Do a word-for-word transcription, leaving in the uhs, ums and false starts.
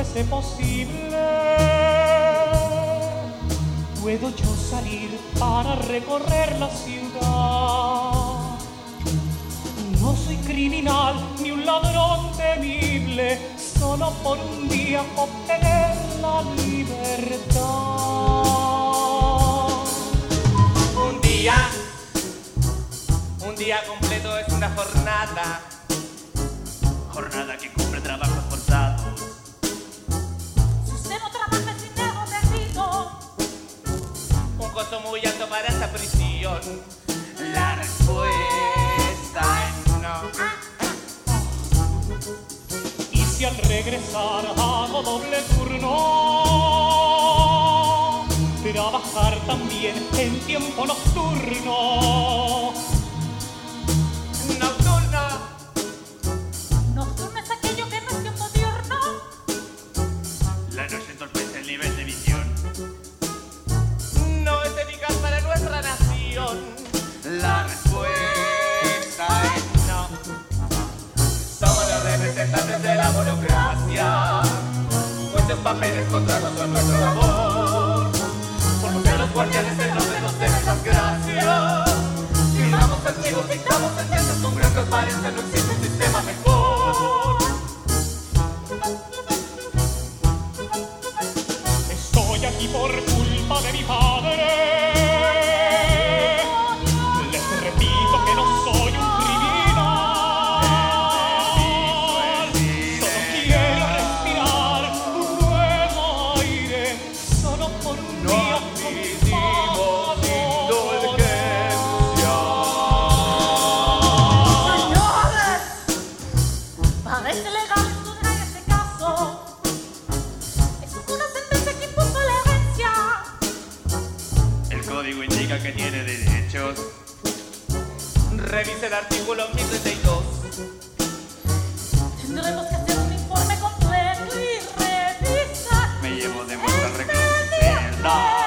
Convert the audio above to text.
fuese posible, puedo yo salir para recorrer la ciudad. No soy criminal ni un ladrón temible, solo por un día obtener la libertad. Un día, un día completo es una jornada, jornada que cumple trabajos forzados. Si usted no trabaja sin dejo perdido, Un costo muy alto para esta prisión. La respuesta es no. Y si al regresar hago doble turno, trabajar también en tiempo nocturno. Nocturno, nocturno es aquello que no es tiempo diurno. la noche entorpece el nivel de visión. No es eficaz para nuestra nación. La respuesta es no. Somos los representantes de la burocracia. Muchos papeles, contratos son nuestro labor. Por lo que los guardianes del orden nos deben las gracias. Firmamos archivos, dictamos sentencias con gran transparencia. No existe un sistema mejor. Estoy aquí por culpa de mi padre. Les repito que no soy un criminal. Solo quiero respirar nuevo aire, solo por un No día. admitimos indulgencia. Señores, parece legal estudiar en este caso. Es una sentencia que impuso la herencia. El código indica que tiene derechos. Revise el artículo mil treinta y dos. Tendremos que hacer un informe completo y revisar. Me llevo de vuelta al recluso.